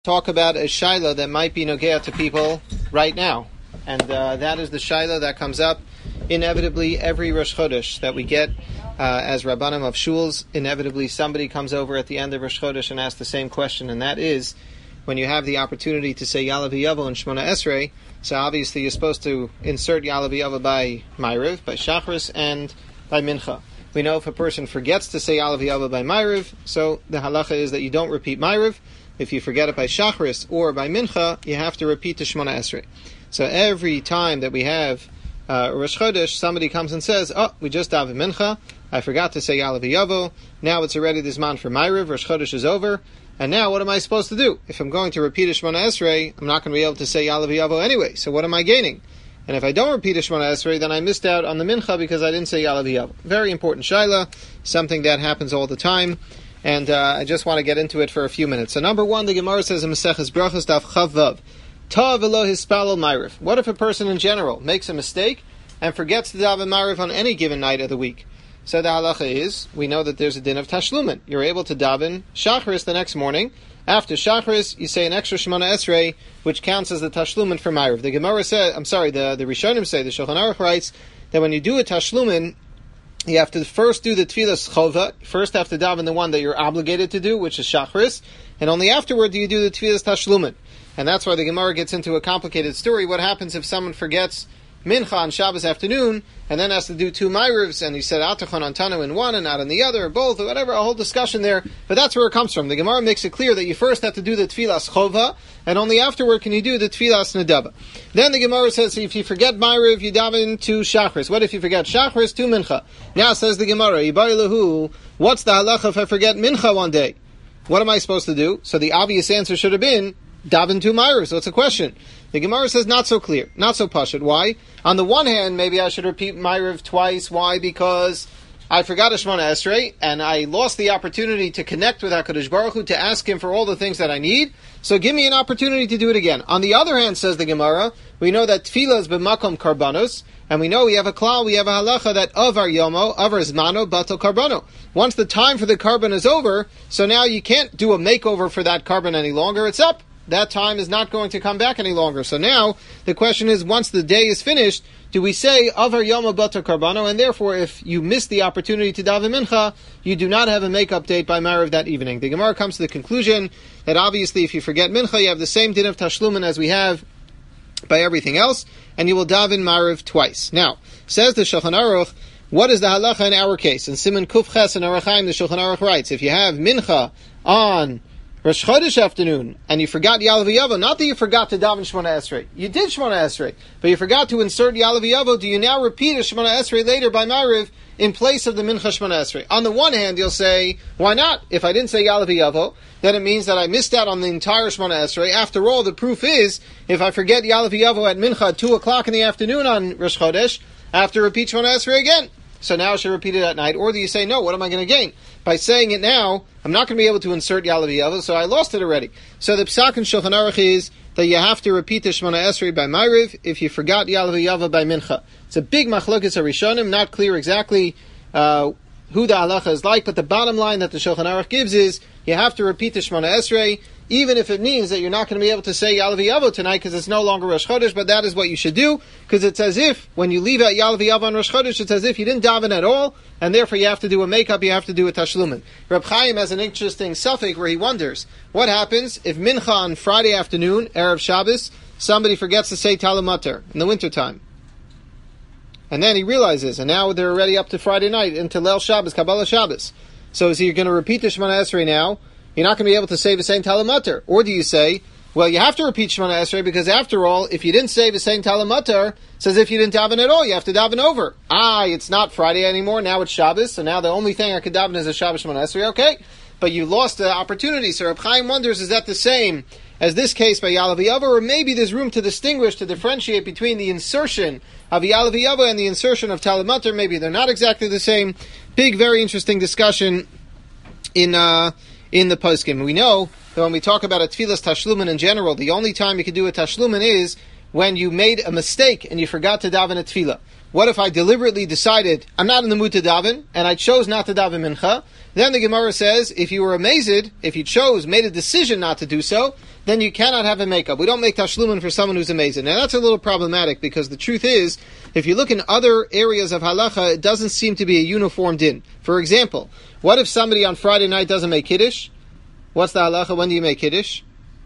Talk about a shaila that might be nogea to people right now, and that is the shaila that comes up inevitably every Rosh Chodesh that we get as Rabbanim of shuls. Inevitably, somebody comes over at the end of Rosh Chodesh and asks the same question, and that is when you have the opportunity to say Ya'aleh V'Yavo and Shmona Esrei. So obviously, you're supposed to insert Ya'aleh V'Yavo by Ma'ariv, by Shachris, and by Mincha. We know if a person forgets to say Ya'aleh V'Yavo by Ma'ariv, so the halacha is that you don't repeat Ma'ariv. If you forget it by Shachris or by Mincha, you have to repeat the Shmona Esrei. So every time that we have Rosh Chodesh, somebody comes and says, "Oh, we just davened Mincha. I forgot to say Ya'aleh V'Yavo. Now it's already this man for Ma'ariv. Rosh Chodesh is over. And now what am I supposed to do? If I'm going to repeat a Shmona Esrei, I'm not going to be able to say Ya'aleh V'Yavo anyway. So what am I gaining? And if I don't repeat a Shmona Esrei, then I missed out on the Mincha because I didn't say Ya'aleh V'Yavo." Very important shaila, something that happens all the time. And I just want to get into it for a few minutes. So number one, the Gemara says in Maseches Brachos Daf Chav Vav, Ta v'lo hispalel Ma'ariv. What if a person in general makes a mistake and forgets to daven Ma'ariv on any given night of the week? So the halacha is, we know that there's a din of Tashlumin. You're able to daven Shachris the next morning. After Shachris, you say an extra Shemona Esrei, which counts as the Tashlumin for Ma'ariv. The Gemara said, the Rishonim say, the Shulchan Aruch writes, that when you do a Tashlumin, you have to first do the Tfilas Chova. First have to daven the one that you're obligated to do, which is Shachris. And only afterward do you do the Tfilas Tashlumin. And that's why the Gemara gets into a complicated story. What happens if someone forgets Mincha on Shabbos afternoon, and then has to do two Ma'arivs, and he said Atachon on Tanu in one and not in the other, or both, or whatever, a whole discussion there. But that's where it comes from. The Gemara makes it clear that you first have to do the Tfilas Chova, and only afterward can you do the Tfilas Nedaba. Then the Gemara says, if you forget Ma'ariv, you daven to Shachris. What if you forget Shachris? To Mincha. Now says the Gemara, Yibai Lahu, what's the halacha if I forget Mincha one day? What am I supposed to do? So the obvious answer should have been, daven to Ma'ariv. So it's a question. The Gemara says not so clear, not so pashut. Why? On the one hand, maybe I should repeat Ma'ariv twice. Why? Because I forgot a Shemona Esrei, and I lost the opportunity to connect with HaKadosh Baruch Hu, to ask Him for all the things that I need. So give me an opportunity to do it again. On the other hand, says the Gemara, we know that Tefillah is b'makom karbanos, and we know we have a klal, we have a halacha that avar yomo, avar zmano, batal karbano. Once the time for the carbon is over, so now you can't do a makeover for that carbon any longer. It's up. That time is not going to come back any longer. So now, the question is, once the day is finished, do we say, Avar Yoma Bata Karbano, and therefore, if you miss the opportunity to daven Mincha, you do not have a make-up date by Ma'ariv that evening. The Gemara comes to the conclusion that obviously, if you forget Mincha, you have the same din of Tashlumin as we have by everything else, and you will daven Ma'ariv twice. Now, says the Shulchan Aruch, what is the halacha in our case? In Siman Kuf Ches and Arachaim, the Shulchan Aruch writes, if you have Mincha on Rosh Chodesh afternoon, and you forgot Ya'aleh V'Yavo, not that you forgot to daven Shemona Esrei. You did Shemona Esrei, but you forgot to insert Ya'aleh V'Yavo. Do you now repeat a Shemona Esrei later by Ma'ariv in place of the Mincha Shemona Esrei? On the one hand, you'll say, why not? If I didn't say Ya'aleh V'Yavo, then it means that I missed out on the entire Shemona Esrei. After all, the proof is, if I forget Ya'aleh V'Yavo at Mincha at 2 o'clock in the afternoon on Rosh Chodesh, I have to repeat Shemona Esrei again. So now I should repeat it at night. Or do you say, no, what am I going to gain? By saying it now, I'm not going to be able to insert Ya'aleh V'Yavo, so I lost it already. So the Psak in Shulchan Aruch is that you have to repeat the Shemona Esrei by Ma'ariv if you forgot Ya'aleh V'Yavo by Mincha. It's a big machlokes Rishonim, not clear exactly who the halacha is like, but the bottom line that the Shulchan Aruch gives is you have to repeat the Shemona Esrei, even if it means that you're not going to be able to say Ya'aleh V'Yavo tonight because it's no longer Rosh Chodesh, but that is what you should do, because it's as if, when you leave out Ya'aleh V'Yavo on Rosh Chodesh, it's as if you didn't daven at all, and therefore you have to do a makeup, you have to do a tashlumin. Reb Chaim has an interesting suffix where he wonders, what happens if Mincha on Friday afternoon, Erev Shabbos, somebody forgets to say Talmud Mater in the wintertime? And then he realizes, and now they're already up to Friday night, into Leil Shabbos, Kabbalah Shabbos. So is he going to repeat the Shemona Esrei now? You're not going to be able to say V'sein Talmud Mater. Or do you say, well, you have to repeat Shemona Esrei because after all, if you didn't say V'sein Talmud Mater, it's as if you didn't daven at all. You have to daven over. It's not Friday anymore. Now it's Shabbos. So now the only thing I could daven is a Shabbos Shemona Esrei. Okay. But you lost the opportunity. So Reb Chaim wonders, is that the same as this case by Ya'aleh V'Yavo? Or maybe there's room to distinguish, to differentiate between the insertion of Ya'aleh V'Yavo and the insertion of Talmud Mater. Maybe they're not exactly the same. Big, very interesting discussion in the poskim. We know that when we talk about a tefillas tashlumin in general, the only time you can do a tashlumin is when you made a mistake and you forgot to daven a tefillah. What if I deliberately decided I'm not in the mood to daven and I chose not to daven mincha? Then the Gemara says, if you were amazed, if you made a decision not to do so, then you cannot have a makeup. We don't make tashlumin for someone who's amazing. Now that's a little problematic because the truth is, if you look in other areas of halacha, it doesn't seem to be a uniform din. For example, what if somebody on Friday night doesn't make kiddush? What's the halacha? When do you make kiddush?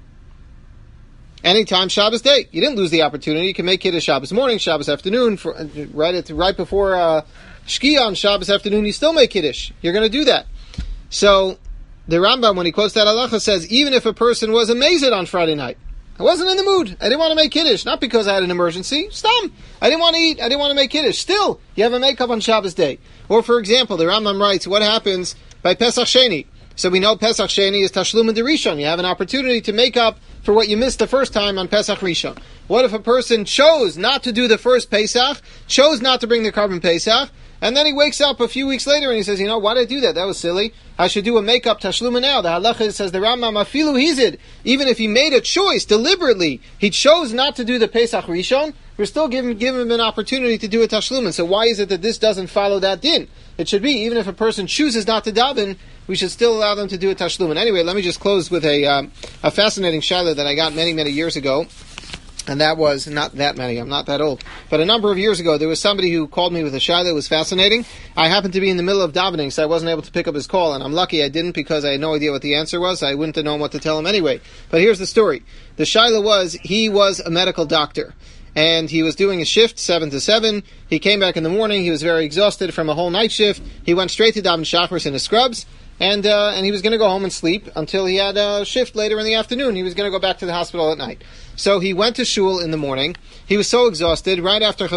Anytime Shabbos day. You didn't lose the opportunity. You can make kiddush Shabbos morning, Shabbos afternoon, right before Shkia on Shabbos afternoon, you still make kiddush. You're going to do that. So, the Rambam, when he quotes that halacha, says, even if a person was amazed on Friday night, I wasn't in the mood, I didn't want to make kiddush, not because I had an emergency, stam, I didn't want to eat, I didn't want to make kiddush, still, you have a makeup on Shabbos day. Or for example, the Rambam writes, what happens by Pesach Sheni? So we know Pesach Sheni is Tashlum and Rishon. You have an opportunity to make up for what you missed the first time on Pesach Rishon. What if a person chose not to do the first Pesach, chose not to bring the carbon Pesach, and then he wakes up a few weeks later and he says, why did I do that? That was silly. I should do a makeup Tashluma now. The halacha says, the Rambam, afilu hizid, even if he made a choice deliberately, he chose not to do the Pesach Rishon, we're still giving him an opportunity to do a Tashlumin. So why is it that this doesn't follow that din? It should be, even if a person chooses not to daven, we should still allow them to do a Tashlumin. Anyway, let me just close with a fascinating shaila that I got many, many years ago. And that was, not that many, I'm not that old, but a number of years ago, there was somebody who called me with a shaila that was fascinating. I happened to be in the middle of davening, so I wasn't able to pick up his call, and I'm lucky I didn't because I had no idea what the answer was. I wouldn't have known what to tell him anyway. But here's the story. The shaila was, he was a medical doctor, and he was doing a shift, 7 to 7. He came back in the morning, he was very exhausted from a whole night shift. He went straight to daven shachris in his scrubs, and he was going to go home and sleep until he had a shift later in the afternoon. He was going to go back to the hospital at night. So he went to shul in the morning. He was so exhausted. Right after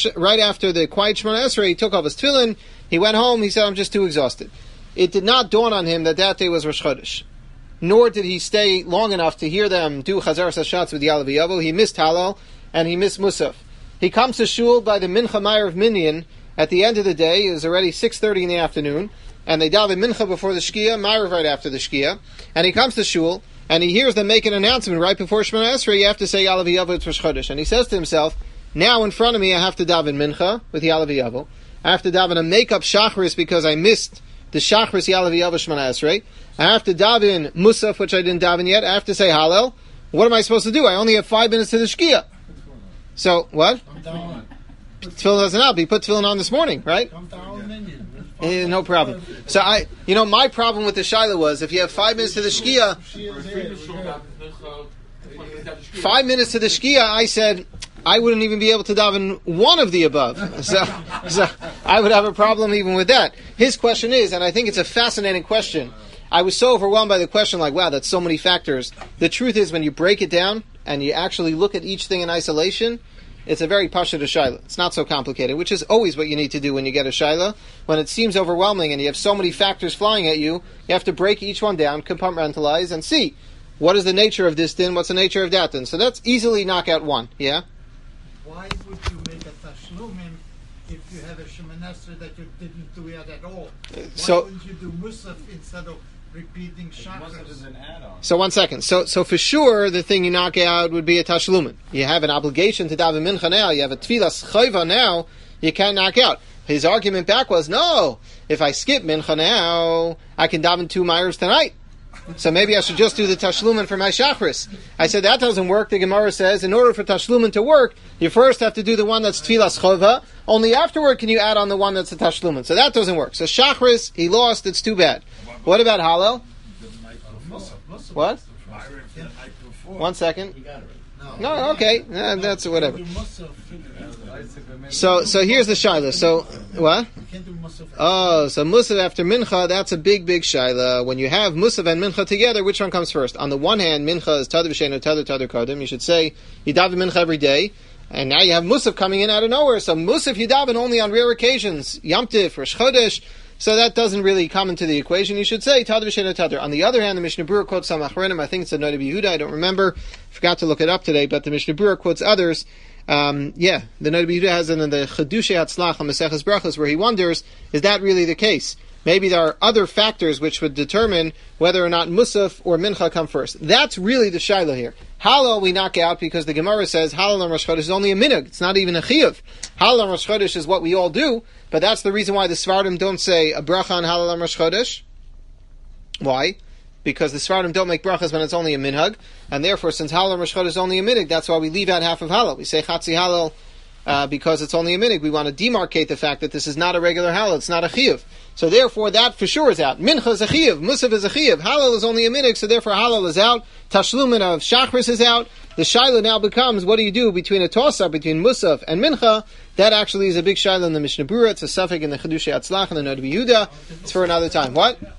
the quiet Shemona Esrei, he took off his tefillin. He went home. He said, "I'm just too exhausted." It did not dawn on him that day was Rosh Chodesh. Nor did he stay long enough to hear them do Chazar Hashatz with Yalav Yavo. He missed Hallel and he missed Musaf. He comes to shul by the Mincha Meir of Minyan. At the end of the day, it was already 6:30 in the afternoon, and they daven Mincha before the Shkia, Meir right after the Shkia. And he comes to shul. And he hears them make an announcement right before Shemona Esrei, you have to say Yalav Yavo, it's Rosh Chodesh. And he says to himself, now in front of me I have to daven Mincha with Yalav Yavo. I have to daven a make-up Shachris because I missed the Shachris Yalav Yavo Shemona Esrei. I have to daven Musaf, which I didn't daven yet. I have to say Hallel. What am I supposed to do? I only have 5 minutes to the Shkia. So, what? Tefillin doesn't help. He put tefillin on this morning, right? No problem. So my problem with the shaila was, if you have 5 minutes to the shkia, 5 minutes to the shkia, I said, I wouldn't even be able to daven one of the above. So I would have a problem even with that. His question is, and I think it's a fascinating question. I was so overwhelmed by the question, like, wow, that's so many factors. The truth is, when you break it down and you actually look at each thing in isolation, it's a very pashut shaila. It's not so complicated, which is always what you need to do when you get a shaila. When it seems overwhelming and you have so many factors flying at you, you have to break each one down, compartmentalize, and see what is the nature of this din, what's the nature of that din. So that's easily knockout one. Yeah? Why would you make a tashlumin if you have a Shemona Esrei that you didn't do it at all? Why wouldn't you do musaf instead of repeating shachris? So 1 second. So for sure, the thing you knock out would be a tashlumin. You have an obligation to daven mincha now. You have a tfilas chayva now. You can't knock out. His argument back was, no, if I skip mincha now, I can daven 2 Meiros tonight. So maybe I should just do the tashlumin for my shachris. I said, that doesn't work. The Gemara says, in order for tashlumin to work, you first have to do the one that's tfilas chayva. Only afterward can you add on the one that's the tashlumin. So that doesn't work. So shachris, he lost. It's too bad. What about Hallel? What? 1 second. No, okay. That's whatever. So here's the shaila. So, what? Oh, so Musaf after Mincha, that's a big, big shaila. When you have Musaf and Mincha together, which one comes first? On the one hand, Mincha is Tadr V'Sheinu Tadr Kodim. You should say, you daven Mincha every day. And now you have Musaf coming in out of nowhere. So Musaf you daven only on rare occasions. Yom Tif, Rosh Chodesh. So that doesn't really come into the equation. You should say Tadr V'Sheinu Tadr. On the other hand, the Mishnah Berurah quotes some Achronim. I think it's a Noda B'Yehuda. I don't remember. Forgot to look it up today. But the Mishnah Berurah quotes others. The Noda B'Yehuda has it in the Chedushay Hatzlach on Maseches Brachos, where he wonders, is that really the case? Maybe there are other factors which would determine whether or not Musaf or Mincha come first. That's really the shaila here. Hallel we knock out because the Gemara says Hallel on Rosh Chodesh is only a minhag. It's not even a chiyuv. Hallel on Rosh Chodesh is what we all do, but that's the reason why the Svardim don't say a bracha on Hallel on Rosh Chodesh. Why? because the Sfardim don't make brachas when it's only a minhag, and therefore, since Halal and Rosh Chodesh is only a minhag, that's why we leave out half of Halal. We say Chatzi Halal because it's only a minhag. We want to demarcate the fact that this is not a regular Halal, it's not a chiyuv. So therefore, that for sure is out. Mincha is a chiyuv, Musaf is a chiyuv, Halal is only a minhag, so therefore Halal is out. Tashlumin of Shachris is out. The shaila now becomes, what do you do between a tosar, between Musaf and Mincha? That actually is a big shaila in the Mishnah Berurah. It's a suffix in the Chedushei Hatzlach and the Noda B'Yehuda. It's for another time. What?